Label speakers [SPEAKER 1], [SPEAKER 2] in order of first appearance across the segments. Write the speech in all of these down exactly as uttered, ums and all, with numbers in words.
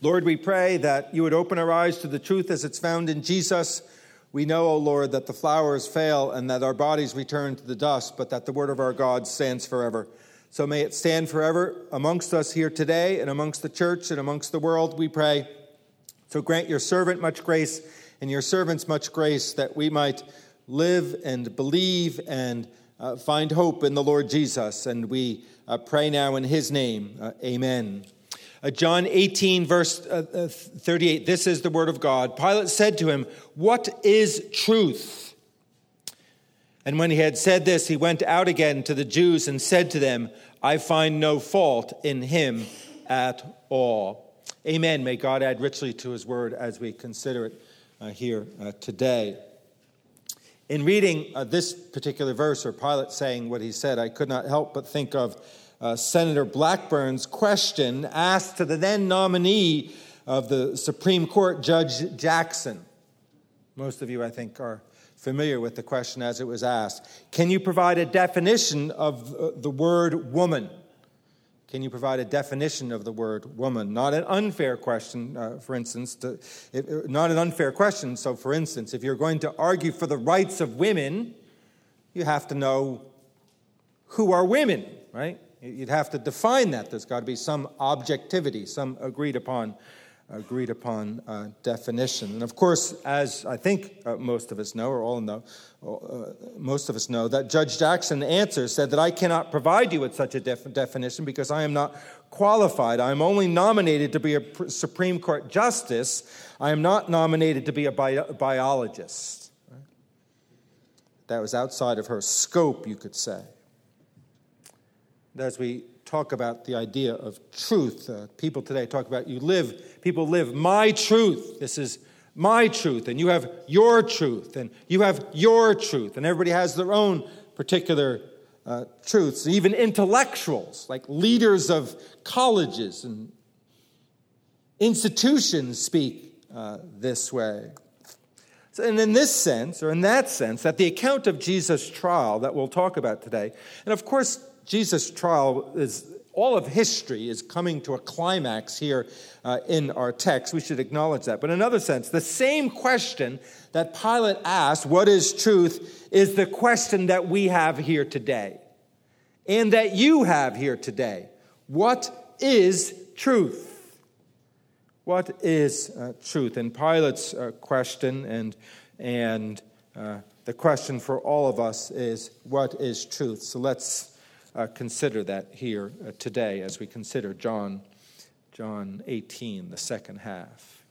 [SPEAKER 1] Lord, we pray that you would open our eyes to the truth as it's found in Jesus. We know, O Lord, that the flowers fail and that our bodies return to the dust, but that the word of our God stands forever. So may it stand forever amongst us here today and amongst the church and amongst the world, we pray. So grant your servant much grace and your servants much grace that we might live and believe and uh, find hope in the Lord Jesus. And we uh, pray now in his name. Uh, amen. Uh, John eighteen, verse uh, uh, thirty-eight, this is the word of God. Pilate said to him, "What is truth?" And when he had said this, he went out again to the Jews and said to them, "I find no fault in him at all." Amen. May God add richly to his word as we consider it uh, here uh, today. In reading uh, this particular verse, or Pilate saying what he said, I could not help but think of Uh, Senator Blackburn's question asked to the then nominee of the Supreme Court, Judge Jackson. Most of you, I think, are familiar with the question as it was asked. Can you provide a definition of uh, the word woman? Can you provide a definition of the word woman? Not an unfair question, uh, for instance. To, if, not an unfair question. So, for instance, if you're going to argue for the rights of women, you have to know who are women, right? You'd have to define that. There's got to be some objectivity, some agreed upon, agreed upon uh, definition. And of course, as I think uh, most of us know, or all know, uh, most of us know, that Judge Jackson answer said that I cannot provide you with such a def- definition because I am not qualified. I am only nominated to be a Supreme Court justice. I am not nominated to be a bi- biologist. Right? That was outside of her scope, you could say. As we talk about the idea of truth, uh, people today talk about you live, people live my truth. This is my truth, and you have your truth, and you have your truth, and everybody has their own particular uh, truths. Even intellectuals, like leaders of colleges and institutions, speak uh, this way. So, and in this sense, or in that sense, that the account of Jesus' trial that we'll talk about today, and of course, Jesus' trial is, all of history is coming to a climax here uh, in our text. We should acknowledge that. But in another sense, the same question that Pilate asked, what is truth, is the question that we have here today. And that you have here today. What is truth? What is uh, truth? And Pilate's uh, question and, and uh, the question for all of us is, what is truth? So let's Uh, consider that here uh, today as we consider John, John eighteen, the second half.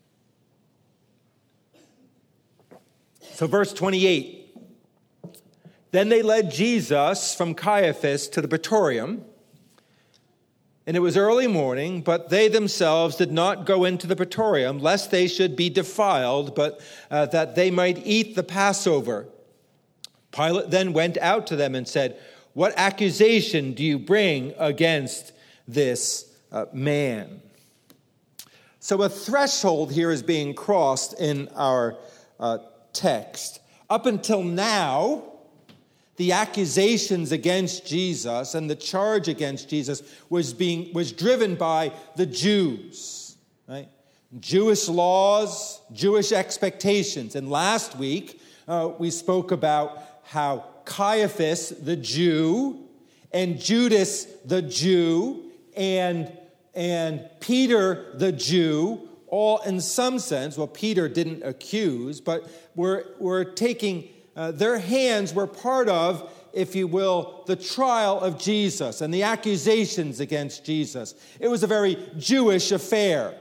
[SPEAKER 1] So verse twenty-eight. Then they led Jesus from Caiaphas to the Praetorium, and it was early morning, but they themselves did not go into the Praetorium, lest they should be defiled, but uh, that they might eat the Passover. Pilate then went out to them and said, "What accusation do you bring against this uh, man?" So a threshold here is being crossed in our uh, text. Up until now, the accusations against Jesus and the charge against Jesus was being was driven by the Jews, right? Jewish laws, Jewish expectations. And last week, uh, we spoke about how Caiaphas, the Jew, and Judas, the Jew, and, and Peter, the Jew, all in some sense, well, Peter didn't accuse, but were, were taking, uh, their hands were part of, if you will, the trial of Jesus and the accusations against Jesus. It was a very Jewish affair.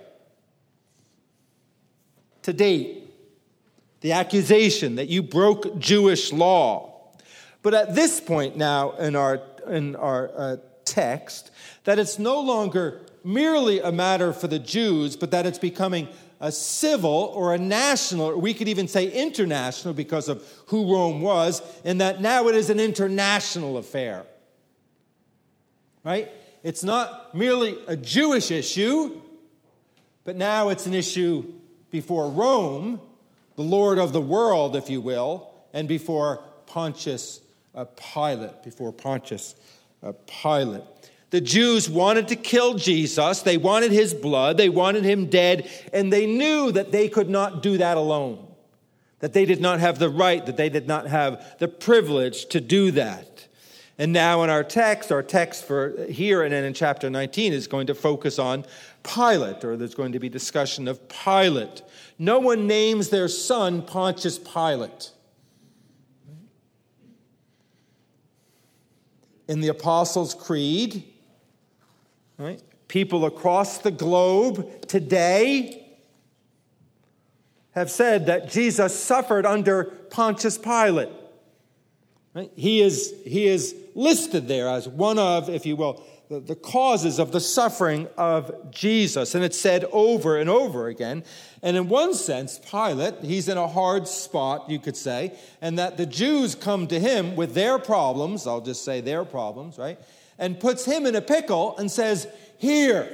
[SPEAKER 1] To date, the accusation that you broke Jewish law. But at this point now in our in our uh, text, that it's no longer merely a matter for the Jews, but that it's becoming a civil or a national, or we could even say international because of who Rome was, and that now it is an international affair. Right? It's not merely a Jewish issue, but now it's an issue before Rome, the Lord of the world, if you will, and before Pontius uh, Pilate, before Pontius uh, Pilate. The Jews wanted to kill Jesus. They wanted his blood. They wanted him dead. And they knew that they could not do that alone, that they did not have the right, that they did not have the privilege to do that. And now in our text, our text for here and then in chapter nineteen is going to focus on Pilate, or there's going to be discussion of Pilate. No one names their son Pontius Pilate. In the Apostles' Creed, right, people across the globe today have said that Jesus suffered under Pontius Pilate. Right? He is, he is listed there as one of, if you will, the, the causes of the suffering of Jesus. And it's said over and over again. And in one sense, Pilate, he's in a hard spot, you could say, and that the Jews come to him with their problems, I'll just say their problems, right, and puts him in a pickle and says, here,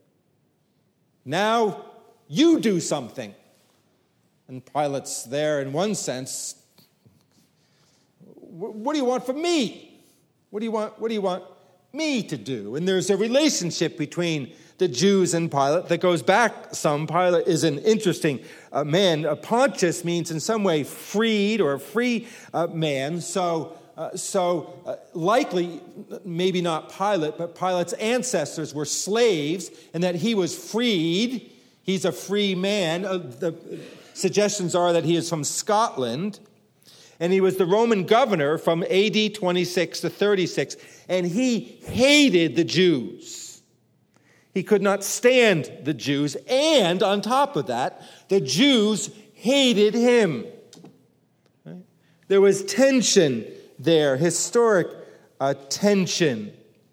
[SPEAKER 1] now you do something. And Pilate's there in one sense, what do you want from me? What do you want, what do you want me to do? And there's a relationship between the Jews and Pilate that goes back some. Pilate is an interesting uh, man. Uh, Pontius means in some way freed or a free uh, man. So, uh, so uh, likely, maybe not Pilate, but Pilate's ancestors were slaves, and that he was freed. He's a free man. Uh, the suggestions are that he is from Scotland. And he was the Roman governor from A D twenty-six to thirty-six. And he hated the Jews. He could not stand the Jews. And on top of that, the Jews hated him. Right? There was tension there, historic uh, tension.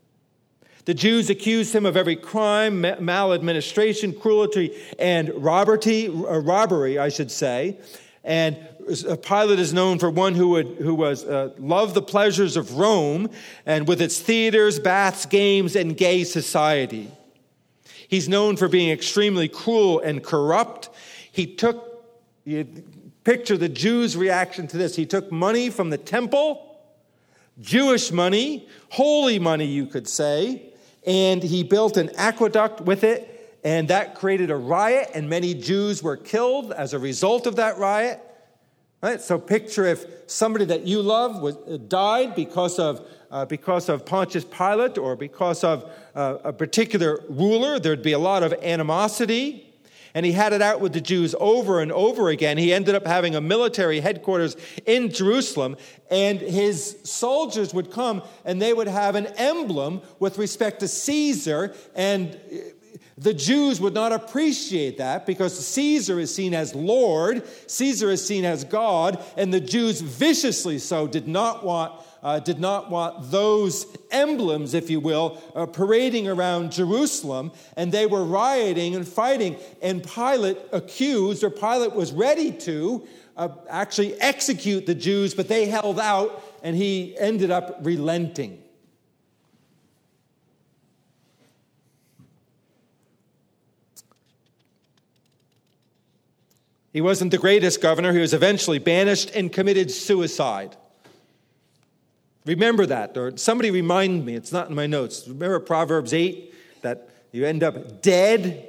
[SPEAKER 1] The Jews accused him of every crime, maladministration, cruelty, and robbery, uh, robbery, I should say. And Pilate is known for one who would who was uh, loved the pleasures of Rome, and with its theaters, baths, games, and gay society. He's known for being extremely cruel and corrupt. He took, you picture the Jews' reaction to this. He took money from the temple, Jewish money, holy money, you could say, and he built an aqueduct with it. And that created a riot, and many Jews were killed as a result of that riot. Right? So picture if somebody that you love was, died because of, uh, because of Pontius Pilate or because of uh, a particular ruler. There'd be a lot of animosity. And he had it out with the Jews over and over again. He ended up having a military headquarters in Jerusalem, and his soldiers would come and they would have an emblem with respect to Caesar, and the Jews would not appreciate that because Caesar is seen as Lord, Caesar is seen as God, and the Jews viciously so did not want uh, did not want those emblems, if you will, uh, parading around Jerusalem, and they were rioting and fighting. And Pilate accused, or Pilate was ready to uh, actually execute the Jews, but they held out, and he ended up relenting. He wasn't the greatest governor. He was eventually banished and committed suicide. Remember that, or somebody remind me. It's not in my notes. Remember Proverbs eight, that you end up dead?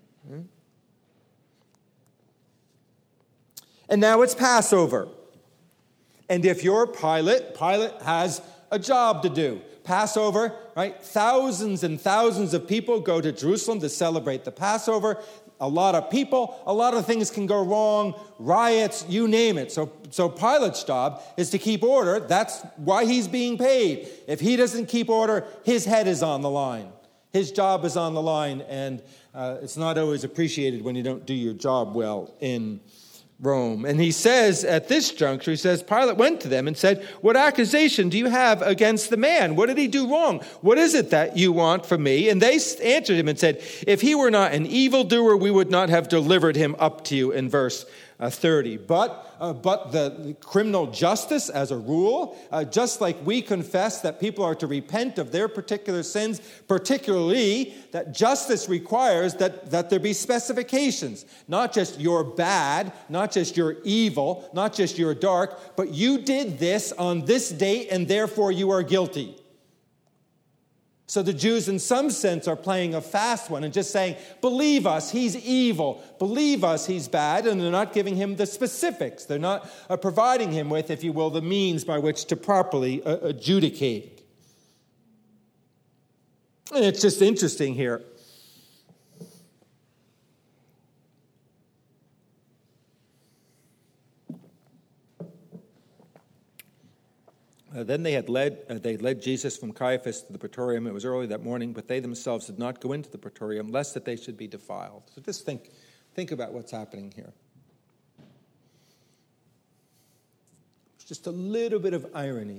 [SPEAKER 1] And now it's Passover. And if you're Pilate, Pilate has a job to do. Passover, right? Thousands and thousands of people go to Jerusalem to celebrate the Passover. A lot of people, a lot of things can go wrong, riots, you name it. So, so Pilate's job is to keep order. That's why he's being paid. If he doesn't keep order, his head is on the line. His job is on the line, and uh, it's not always appreciated when you don't do your job well in Rome. And he says at this juncture, he says, Pilate went to them and said, what accusation do you have against the man? What did he do wrong? What is it that you want from me? And they answered him and said, if he were not an evildoer, we would not have delivered him up to you, in verse uh, thirty. But uh, but the, the criminal justice, as a rule, uh, just like we confess that people are to repent of their particular sins, particularly that justice requires that, that there be specifications. Not just you're bad, not just you're evil, not just you're dark, but you did this on this date and therefore you are guilty. So the Jews, in some sense, are playing a fast one and just saying, believe us, he's evil. Believe us, he's bad. And they're not giving him the specifics. They're not uh, providing him with, if you will, the means by which to properly uh, adjudicate. And it's just interesting here. Uh, then they had led uh, they led Jesus from Caiaphas to the praetorium. It was early that morning, but they themselves did not go into the praetorium, lest that they should be defiled. So just think, think about what's happening here. It's just a little bit of irony.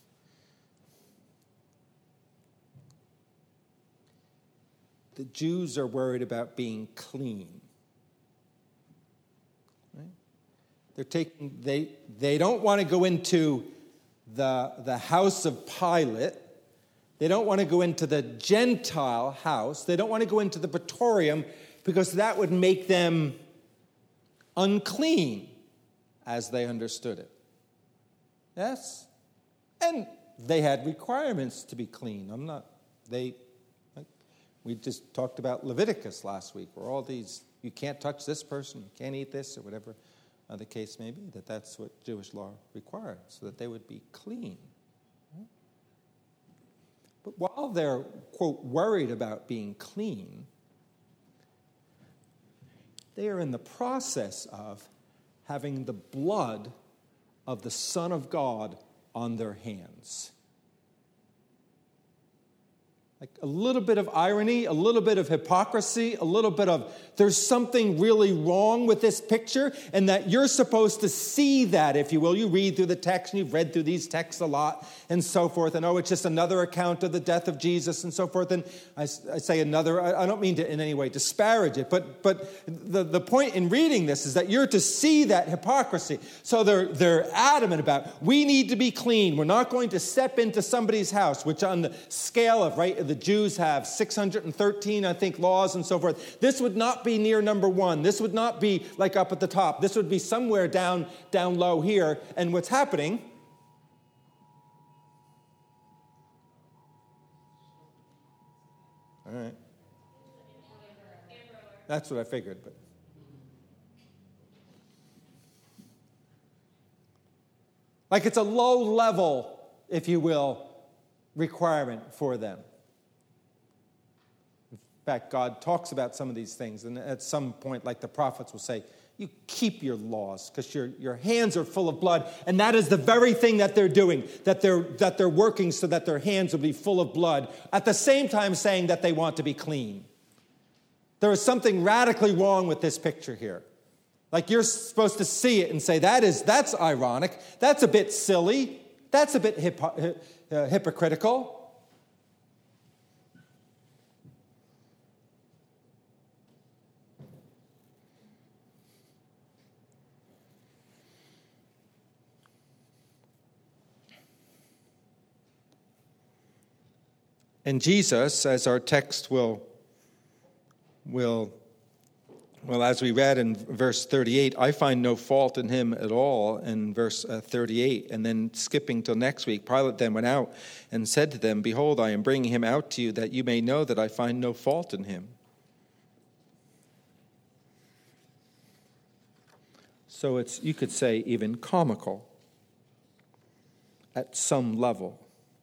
[SPEAKER 1] The Jews are worried about being clean. Right? They're taking they they don't want to go into the, the house of Pilate. They don't want to go into the Gentile house. They don't want to go into the praetorium because that would make them unclean as they understood it. Yes? And they had requirements to be clean. I'm not, they, like, we just talked about Leviticus last week, where all these, you can't touch this person, you can't eat this, or whatever. Uh, the case may be that that's what Jewish law required, so that they would be clean. Right? But while they're, quote, worried about being clean, they are in the process of having the blood of the Son of God on their hands. Like a little bit of irony, a little bit of hypocrisy, a little bit of there's something really wrong with this picture, and that you're supposed to see that, if you will. You read through the text, and you've read through these texts a lot, and so forth, and oh, it's just another account of the death of Jesus, and so forth. And I, I say another, I, I don't mean to in any way disparage it, but but the, the point in reading this is that you're to see that hypocrisy. So they're, they're adamant about, we need to be clean. We're not going to step into somebody's house, which on the scale of, right, the Jews have six hundred thirteen, I think, laws and so forth. This would not be near number one. This would not be like up at the top. This would be somewhere down, down low here. And what's happening? All right. That's what I figured, but. Like it's a low level, if you will, requirement for them. In fact, God talks about some of these things, and at some point, like the prophets will say, you keep your laws, because your, your hands are full of blood, and that is the very thing that they're doing, that they're, that they're working so that their hands will be full of blood, at the same time saying that they want to be clean. There is something radically wrong with this picture here. Like you're supposed to see it and say, that is, that's ironic, that's a bit silly, that's a bit hypo- uh, hypocritical. And Jesus, as our text will, will, well, as we read in verse thirty-eight, I find no fault in him at all, in verse uh, thirty-eight. And then skipping till next week, Pilate then went out and said to them, behold, I am bringing him out to you, that you may know that I find no fault in him. So it's, you could say, even comical at some level.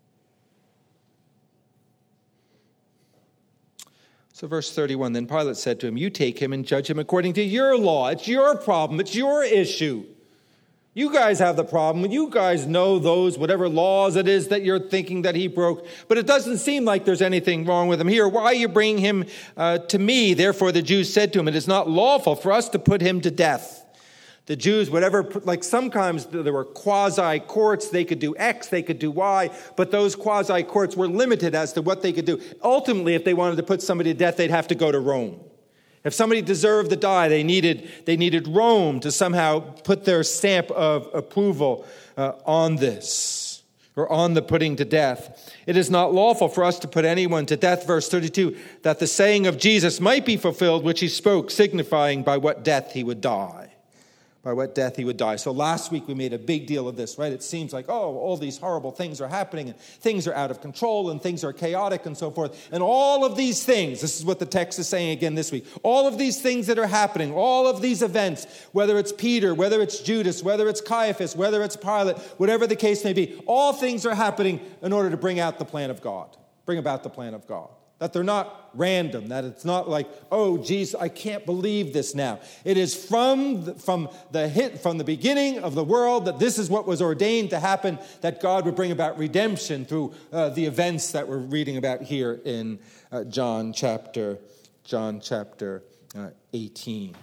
[SPEAKER 1] So verse thirty-one, then Pilate said to him, you take him and judge him according to your law. It's your problem. It's your issue. You guys have the problem. You guys know those, whatever laws it is that you're thinking that he broke. But it doesn't seem like there's anything wrong with him here. Why are you bringing him uh, to me? Therefore the Jews said to him, it is not lawful for us to put him to death. The Jews, whatever, like sometimes there were quasi-courts, they could do X, they could do Y, but those quasi-courts were limited as to what they could do. Ultimately, if they wanted to put somebody to death, they'd have to go to Rome. If somebody deserved to die, they needed, they needed Rome to somehow put their stamp of approval uh, on this, or on the putting to death. It is not lawful for us to put anyone to death, verse thirty-two, that the saying of Jesus might be fulfilled, which he spoke, signifying by what death he would die. by what death he would die. So last week we made a big deal of this, right? It seems like, oh, all these horrible things are happening, and things are out of control, and things are chaotic, and so forth. And all of these things, this is what the text is saying again this week, all of these things that are happening, all of these events, whether it's Peter, whether it's Judas, whether it's Caiaphas, whether it's Pilate, whatever the case may be, all things are happening in order to bring out the plan of God, bring about the plan of God. That they're not random, that it's not like, oh, geez, I can't believe this now. It is from the, from the hit, from the beginning of the world that this is what was ordained to happen, that God would bring about redemption through uh, the events that we're reading about here in uh, John chapter, John chapter uh, eighteen.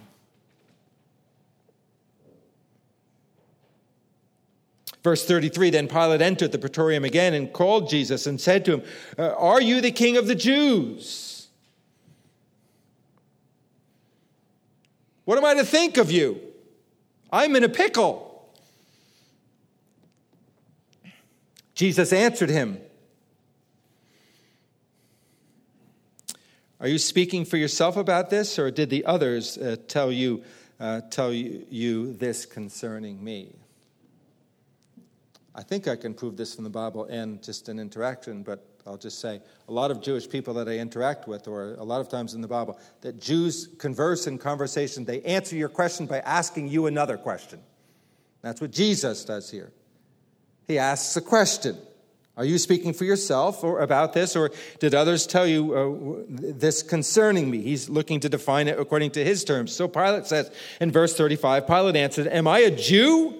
[SPEAKER 1] Verse thirty-three, then Pilate entered the praetorium again and called Jesus and said to him, uh, are you the king of the Jews? What am I to think of you? I'm in a pickle. Jesus answered him, are you speaking for yourself about this, or did the others uh, tell you, uh, tell you, you this concerning me? I think I can prove this from the Bible and just an interaction, but I'll just say a lot of Jewish people that I interact with, or a lot of times in the Bible, that Jews converse in conversation. They answer your question by asking you another question. That's what Jesus does here. He asks a question. Are you speaking for yourself or about this, or did others tell you uh, this concerning me? He's looking to define it according to his terms. So Pilate says in verse thirty-five, Pilate answered, am I a Jew?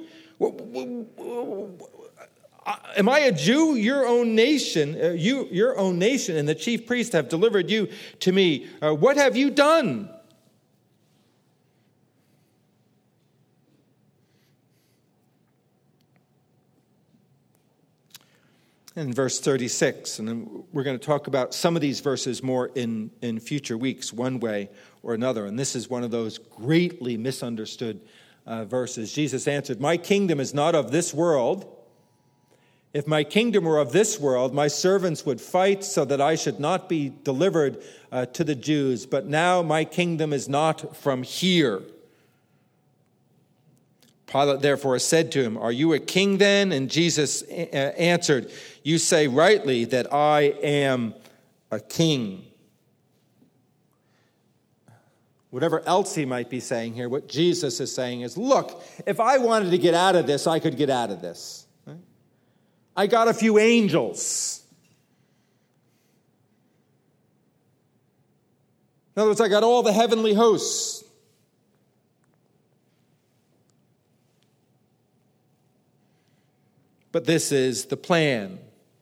[SPEAKER 1] Am I a Jew? Your own nation, uh, you, your own nation, and the chief priests have delivered you to me. Uh, what have you done? In verse thirty-six, and then we're going to talk about some of these verses more in, in future weeks, one way or another. And this is one of those greatly misunderstood uh, verses. Jesus answered, my kingdom is not of this world. If my kingdom were of this world, my servants would fight so that I should not be delivered uh, to the Jews. But now my kingdom is not from here. Pilate therefore said to him, are you a king then? And Jesus a- answered, you say rightly that I am a king. Whatever else he might be saying here, what Jesus is saying is, look, if I wanted to get out of this, I could get out of this. I got a few angels. In other words, I got all the heavenly hosts. But this is the plan.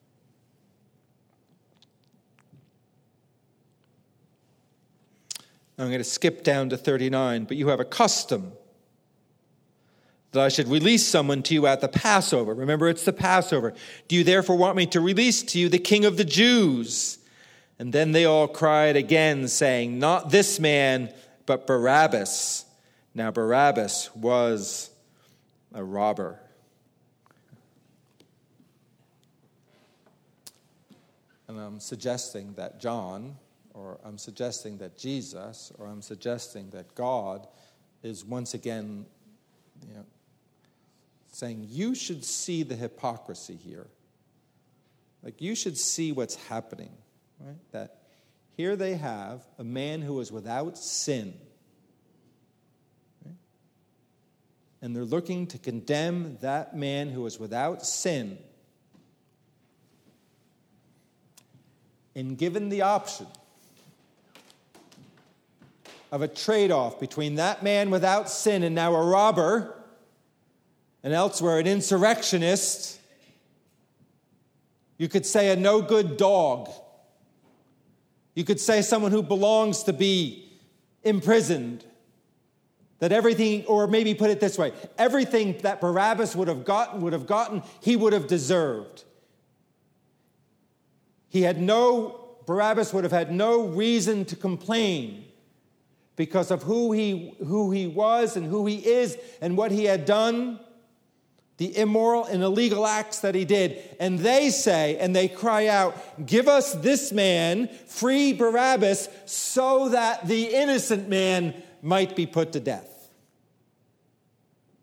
[SPEAKER 1] I'm going to skip down to thirty-nine. But you have a custom that I should release someone to you at the Passover. Remember, it's the Passover. Do you therefore want me to release to you the King of the Jews? And then they all cried again, saying, not this man, but Barabbas. Now Barabbas was a robber. And I'm suggesting that John, or I'm suggesting that Jesus, or I'm suggesting that God is once again, you know, saying, you should see the hypocrisy here. Like, you should see what's happening, right? That here they have a man who is without sin. Right? And they're looking to condemn that man who is without sin. And given the option of a trade-off between that man without sin and now a robber, and elsewhere an insurrectionist, you could say a no-good dog. You could say someone who belongs to be imprisoned. That everything, or maybe put it this way, everything that Barabbas would have gotten, would have gotten, he would have deserved. He had no, Barabbas would have had no reason to complain because of who he, who he was and who he is and what he had done, the immoral and illegal acts that he did. And they say, and they cry out, give us this man, free Barabbas, so that the innocent man might be put to death.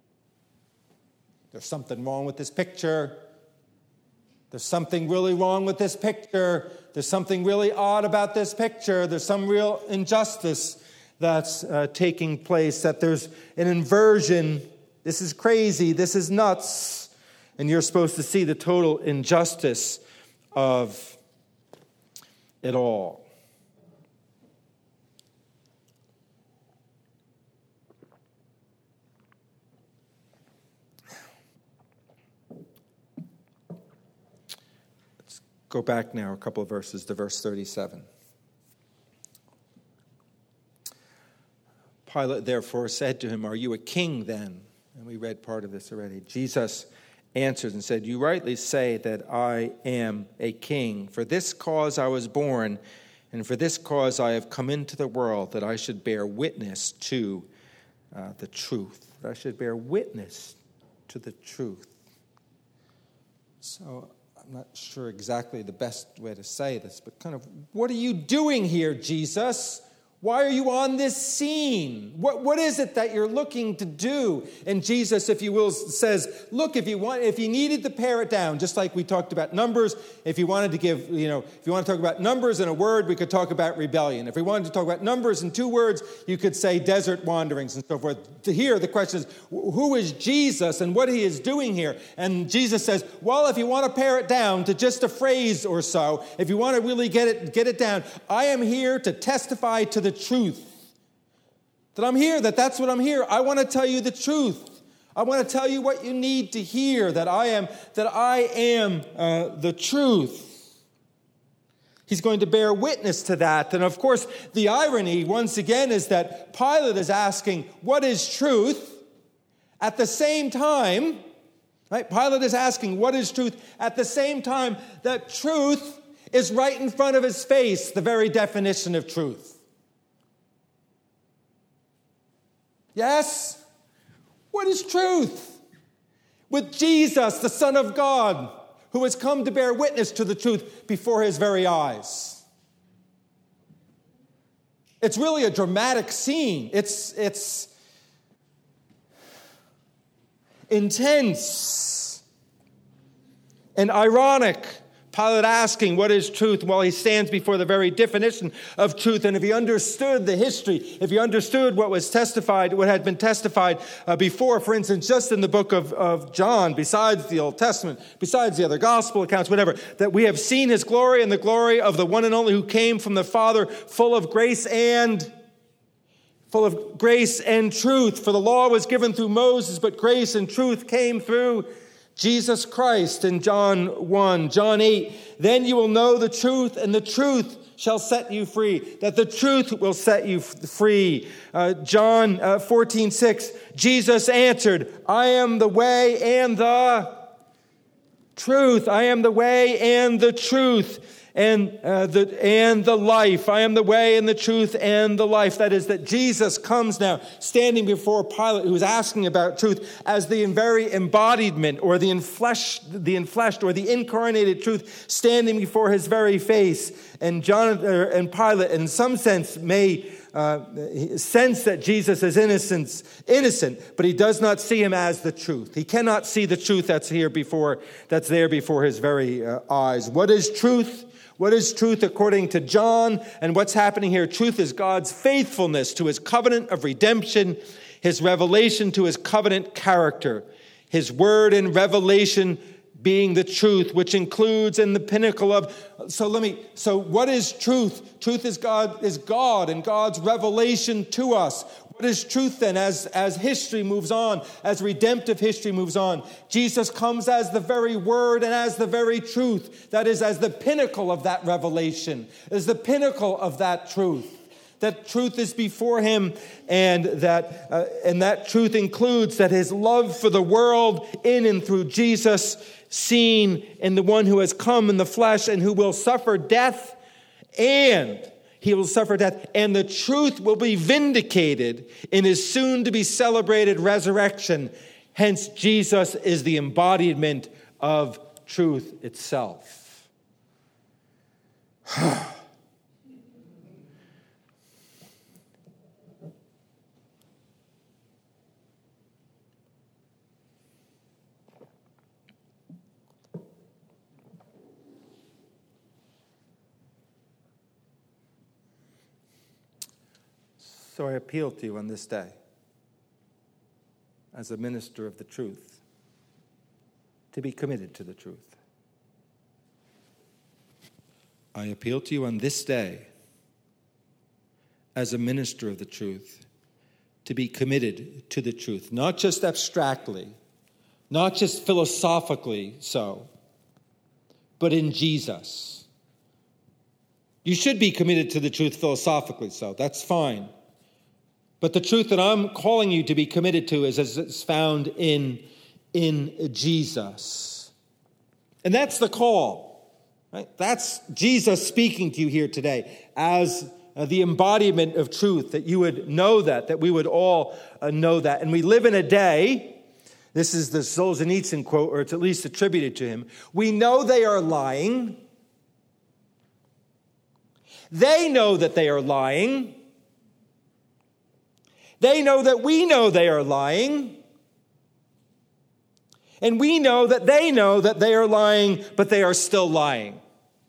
[SPEAKER 1] there's something wrong with this picture. There's something really wrong with this picture. There's something really odd about this picture. There's some real injustice that's uh, taking place, that there's an inversion. This is crazy. This is nuts. And you're supposed to see the total injustice of it all. Let's go back now a couple of verses to verse thirty-seven. Pilate therefore said to him, "Are you a king then?" And we read part of this already. Jesus answered and said, "You rightly say that I am a king. For this cause I was born, and for this cause I have come into the world, that I should bear witness to uh, the truth." That I should bear witness to the truth. So I'm not sure exactly the best way to say this, but kind of, what are you doing here, Jesus? Why are you on this scene? What, what is it that you're looking to do? And Jesus, if you will, says, look, if you want, if you needed to pare it down, just like we talked about numbers, if you wanted to give, you know, if you want to talk about numbers in a word, we could talk about rebellion. If we wanted to talk about numbers in two words, you could say desert wanderings and so forth. To here, the question is, who is Jesus and what he is doing here? And Jesus says, well, if you want to pare it down to just a phrase or so, if you want to really get it, get it down, I am here to testify to the truth. That I'm here, that that's what I'm here. I want to tell you the truth. I want to tell you what you need to hear, that I am, that I am uh, the truth. He's going to bear witness to that. And of course, the irony, once again, is that Pilate is asking, what is truth? At the same time, right? Pilate is asking, what is truth? At the same time, that truth is right in front of his face, the very definition of truth. Yes? What is truth? With Jesus, the Son of God, who has come to bear witness to the truth before his very eyes. It's really a dramatic scene. It's, it's intense and ironic. Pilate asking, what is truth? While he stands before the very definition of truth. And if he understood the history, if he understood what was testified, what had been testified uh, before, for instance, just in the book of, of John, besides the Old Testament, besides the other gospel accounts, whatever, that we have seen his glory and the glory of the one and only who came from the Father, full of grace and full of grace and truth. For the law was given through Moses, but grace and truth came through Jesus Christ. In John one, John eight, then you will know the truth, and the truth shall set you free. That the truth will set you free. Uh, John uh, fourteen six, Jesus answered, I am the way and the truth. I am the way and the truth. And uh, the and the life. I am the way and the truth and the life. That is, that Jesus comes now standing before Pilate, who is asking about truth, as the very embodiment or the enfleshed, the enfleshed or the incarnated truth, standing before his very face. And John uh, and Pilate, in some sense, may uh, sense that Jesus is innocent, innocent, but he does not see him as the truth. He cannot see the truth that's here before, that's there before his very uh, eyes. What is truth? What is truth according to John? And what's happening here? Truth is God's faithfulness to his covenant of redemption, his revelation to his covenant character, his word and revelation being the truth, which includes in the pinnacle of, so let me, so what is truth? Truth is God, is God and God's revelation to us. What is truth then as, as history moves on, as redemptive history moves on? Jesus comes as the very word and as the very truth. That is, as the pinnacle of that revelation, as the pinnacle of that truth. That truth is before him, and that, uh, and that truth includes that his love for the world in and through Jesus, seen in the one who has come in the flesh and who will suffer death, and he will suffer death, and the truth will be vindicated in his soon-to-be celebrated resurrection. Hence, Jesus is the embodiment of truth itself. So I appeal to you on this day, as a minister of the truth, to be committed to the truth. I appeal to you on this day, as a minister of the truth, to be committed to the truth, not just abstractly, not just philosophically so, but in Jesus. You should be committed to the truth philosophically so, that's fine. But the truth that I'm calling you to be committed to is as it's found in, in Jesus. And that's the call. Right? That's Jesus speaking to you here today as uh, the embodiment of truth, that you would know that, that we would all uh, know that. And we live in a day, this is the Solzhenitsyn quote, or it's at least attributed to him, we know they are lying. They know that they are lying. They know that we know they are lying. And we know that they know that they are lying, but they are still lying.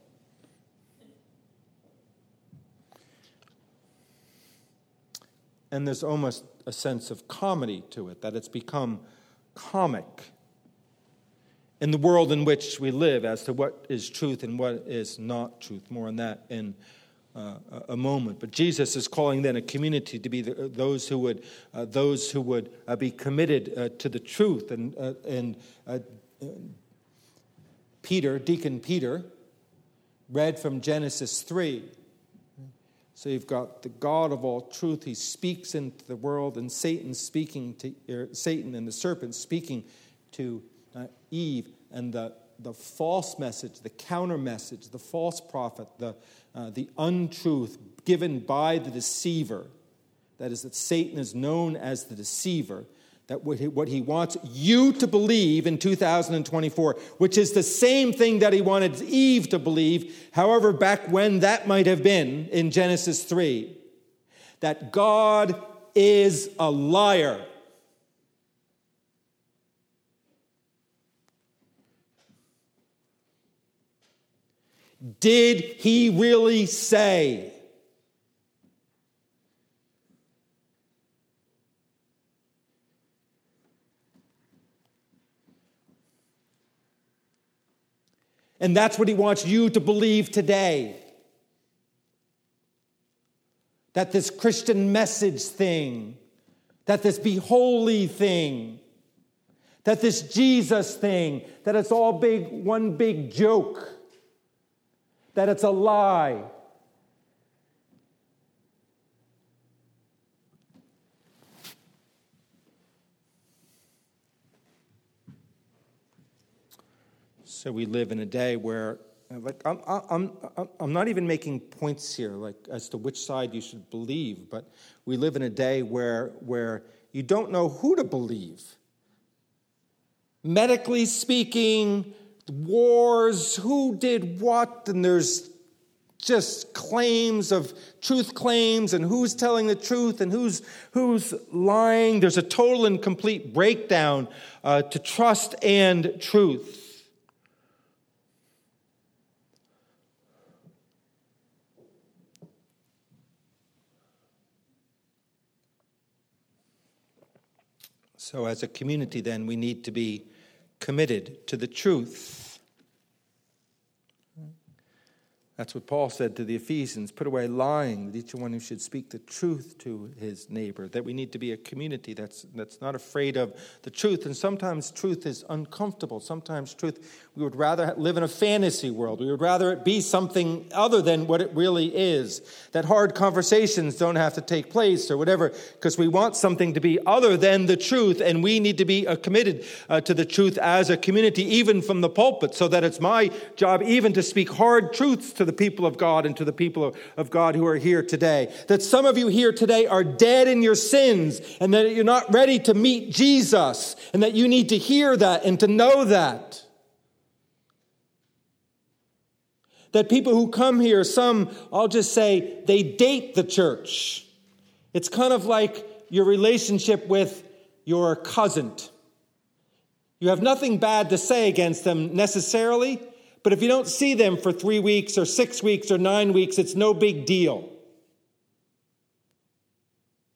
[SPEAKER 1] And there's almost a sense of comedy to it, that it's become comic in the world in which we live as to what is truth and what is not truth. More on that in uh, a moment. But Jesus is calling then a community to be the, those who would uh, those who would uh, be committed uh, to the truth. And uh, and uh, Peter, Deacon Peter, read from Genesis three. So you've got the God of all truth. He speaks into the world, and Satan speaking to er, Satan and the serpent speaking to uh, Eve, and the the false message, the counter message, the false prophet, the uh, the untruth given by the deceiver. That is, that Satan is known as the deceiver. That what he, what he wants you to believe in two thousand twenty-four, which is the same thing that he wanted Eve to believe, however, back when that might have been in Genesis three, that God is a liar. Did he really say? And that's what he wants you to believe today. That this Christian message thing, that this be holy thing, that this Jesus thing, that it's all big, one big joke, that it's a lie. So we live in a day where, like, I'm, I'm, I'm not even making points here, like, as to which side you should believe, but we live in a day where, where you don't know who to believe. Medically speaking, wars, who did what, and there's just claims of truth claims, and who's telling the truth and who's who's lying. There's a total and complete breakdown uh, to trust and truth. So as a community, then, we need to be committed to the truth. That's what Paul said to the Ephesians. Put away lying, that each one who should speak the truth to his neighbor. That we need to be a community that's that's not afraid of the truth. And sometimes truth is uncomfortable. Sometimes truth, we would rather live in a fantasy world. We would rather it be something other than what it really is. That hard conversations don't have to take place or whatever, because we want something to be other than the truth. And we need to be uh, committed uh, to the truth as a community, even from the pulpit, so that it's my job even to speak hard truths to the people of God and to the people of, of God who are here today. That some of you here today are dead in your sins, and that you're not ready to meet Jesus, and that you need to hear that and to know that. That people who come here, some, I'll just say, they date the church. It's kind of like your relationship with your cousin. You have nothing bad to say against them necessarily, but if you don't see them for three weeks or six weeks or nine weeks, it's no big deal.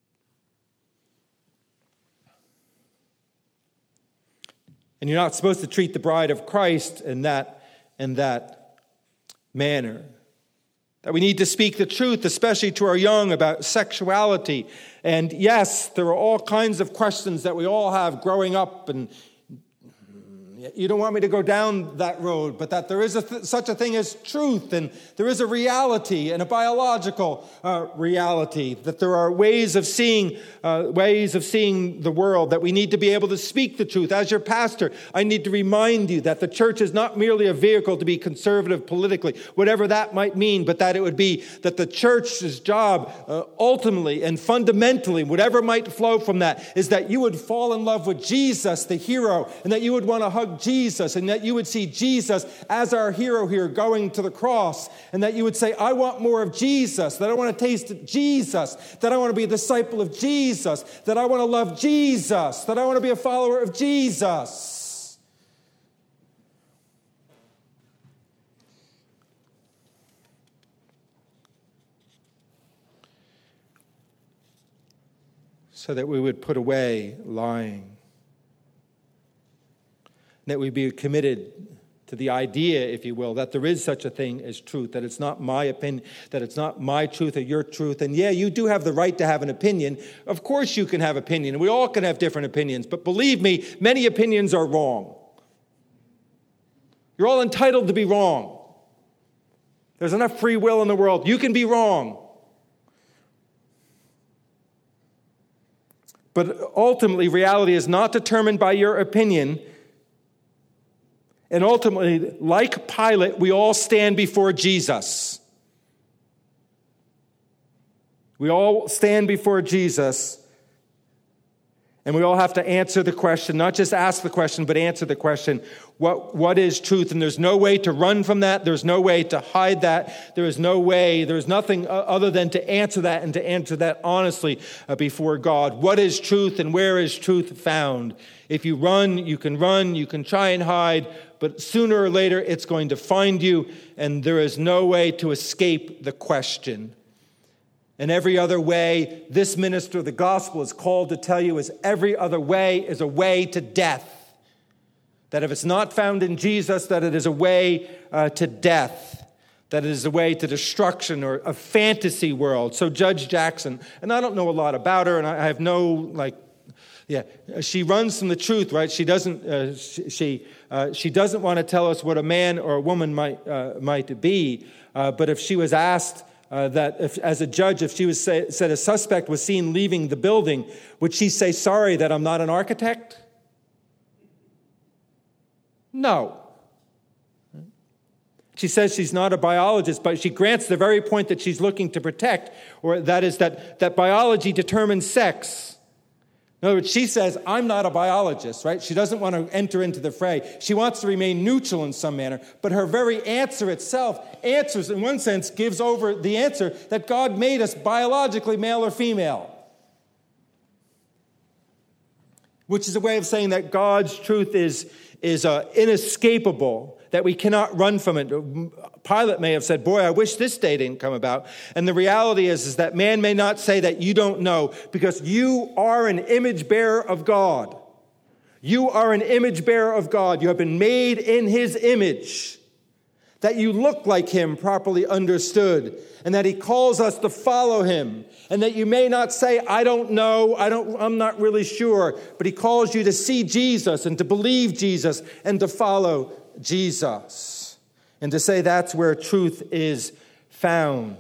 [SPEAKER 1] And you're not supposed to treat the bride of Christ in that, in that manner. That we need to speak the truth, especially to our young, about sexuality. And yes, there are all kinds of questions that we all have growing up, and you don't want me to go down that road, but that there is a th- such a thing as truth, and there is a reality and a biological uh, reality, that there are ways of seeing uh, ways of seeing the world, that we need to be able to speak the truth. As your pastor, I need to remind you that the church is not merely a vehicle to be conservative politically, whatever that might mean, but that it would be that the church's job uh, ultimately and fundamentally, whatever might flow from that, is that you would fall in love with Jesus, the hero, and that you would want to hug Jesus, and that you would see Jesus as our hero here going to the cross, and that you would say, I want more of Jesus, that I want to taste Jesus, that I want to be a disciple of Jesus, that I want to love Jesus, that I want to be a follower of Jesus. So that we would put away lying. That we be committed to the idea, if you will, that there is such a thing as truth, that it's not my opinion, that it's not my truth or your truth. And yeah, you do have the right to have an opinion. Of course you can have opinion. We all can have different opinions. But believe me, many opinions are wrong. You're all entitled to be wrong. There's enough free will in the world. You can be wrong. But ultimately, reality is not determined by your opinion. And ultimately, like Pilate, we all stand before Jesus. We all stand before Jesus. And we all have to answer the question, not just ask the question, but answer the question, what, what is truth? And there's no way to run from that. There's no way to hide that. There is no way, there's nothing other than to answer that and to answer that honestly before God. What is truth and where is truth found? If you run, you can run, you can try and hide, but sooner or later it's going to find you, and there is no way to escape the question. And every other way, this minister of the gospel is called to tell you, is every other way is a way to death. That if it's not found in Jesus, that it is a way uh, to death. That it is a way to destruction or a fantasy world. So Judge Jackson, and I don't know a lot about her, and I have no, like, yeah, she runs from the truth, right? She doesn't, uh, she she, uh, she doesn't want to tell us what a man or a woman might uh, might be. Uh, but if she was asked, Uh, that if, as a judge, if she was say, said a suspect was seen leaving the building, would she say, sorry that I'm not an architect? No. She says she's not a biologist, but she grants the very point that she's looking to protect, or that is that, that biology determines sex. In other words, she says, I'm not a biologist, right? She doesn't want to enter into the fray. She wants to remain neutral in some manner, but her very answer itself answers, in one sense, gives over the answer that God made us biologically male or female. Which is a way of saying that God's truth is, is uh, inescapable, that we cannot run from it. Pilate may have said, boy, I wish this day didn't come about. And the reality is, is that man may not say that you don't know, because you are an image bearer of God. You are an image bearer of God. You have been made in his image. That you look like him, properly understood. And that he calls us to follow him. And that you may not say, I don't know, I don't, I'm not really sure. But he calls you to see Jesus and to believe Jesus and to follow Jesus. And to say that's where truth is found.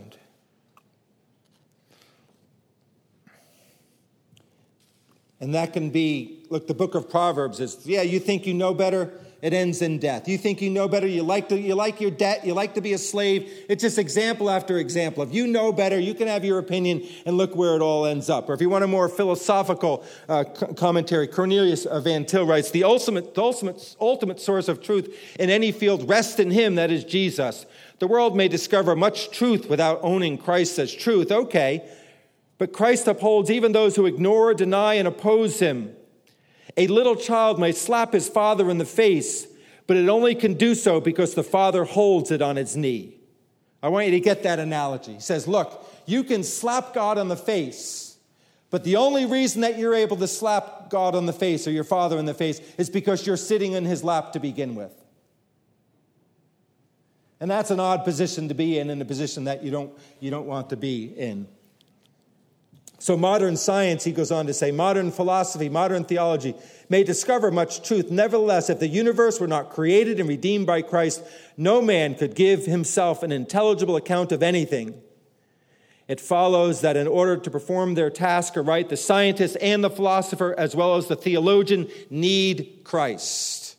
[SPEAKER 1] And that can be, look, the book of Proverbs is, yeah, you think you know better, it ends in death. You think you know better, you like to, you like your debt, you like to be a slave. It's just example after example. If you know better, you can have your opinion, and look where it all ends up. Or if you want a more philosophical uh, commentary, Cornelius Van Til writes, the ultimate, the ultimate, ultimate source of truth in any field rests in him, that is Jesus. The world may discover much truth without owning Christ as truth. Okay, but Christ upholds even those who ignore, deny, and oppose him. A little child may slap his father in the face, but it only can do so because the father holds it on its knee. I want you to get that analogy. He says, look, you can slap God on the face, But the only reason that you're able to slap God on the face or your father in the face is because you're sitting in his lap to begin with. And that's an odd position to be in, and a position that you don't, you don't want to be in. So modern science, he goes on to say, modern philosophy, modern theology may discover much truth. Nevertheless, if the universe were not created and redeemed by Christ, no man could give himself an intelligible account of anything. It follows that in order to perform their task aright, the scientist and the philosopher, as well as the theologian, need Christ.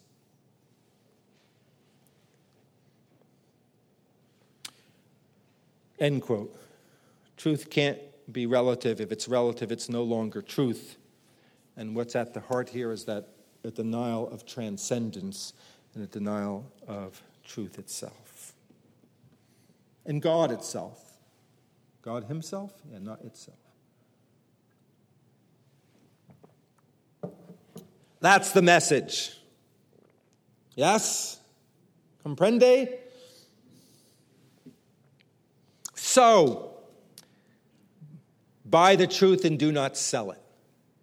[SPEAKER 1] End quote. Truth can't be relative. If it's relative, it's no longer truth. And what's at the heart here is that a denial of transcendence and a denial of truth itself. And God itself. God himself, and not itself. That's the message. Yes? Comprende? So, buy the truth and do not sell it.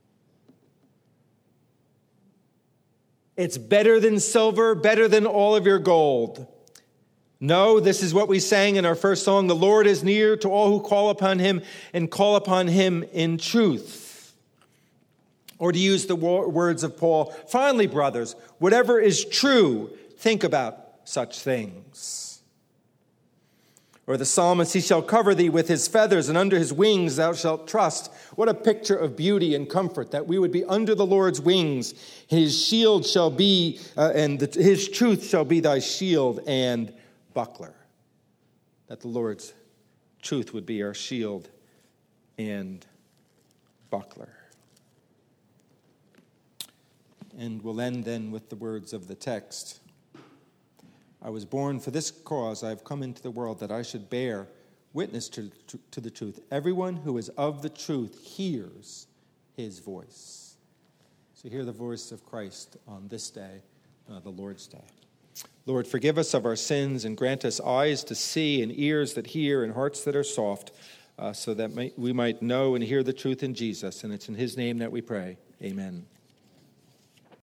[SPEAKER 1] It's better than silver, better than all of your gold. No, this is what we sang in our first song. The Lord is near to all who call upon him and call upon him in truth. Or to use the words of Paul, finally, brothers, whatever is true, think about such things. Or the psalmist, he shall cover thee with his feathers, and under his wings thou shalt trust. What a picture of beauty and comfort, that we would be under the Lord's wings. His shield shall be, uh, and the, his truth shall be thy shield and buckler. That the Lord's truth would be our shield and buckler. And we'll end then with the words of the text. I was born for this cause. I have come into the world that I should bear witness to, to, to the truth. Everyone who is of the truth hears his voice. So hear the voice of Christ on this day, uh, the Lord's Day. Lord, forgive us of our sins and grant us eyes to see and ears that hear and hearts that are soft, uh, so that may, we might know and hear the truth in Jesus. And it's in his name that we pray. Amen.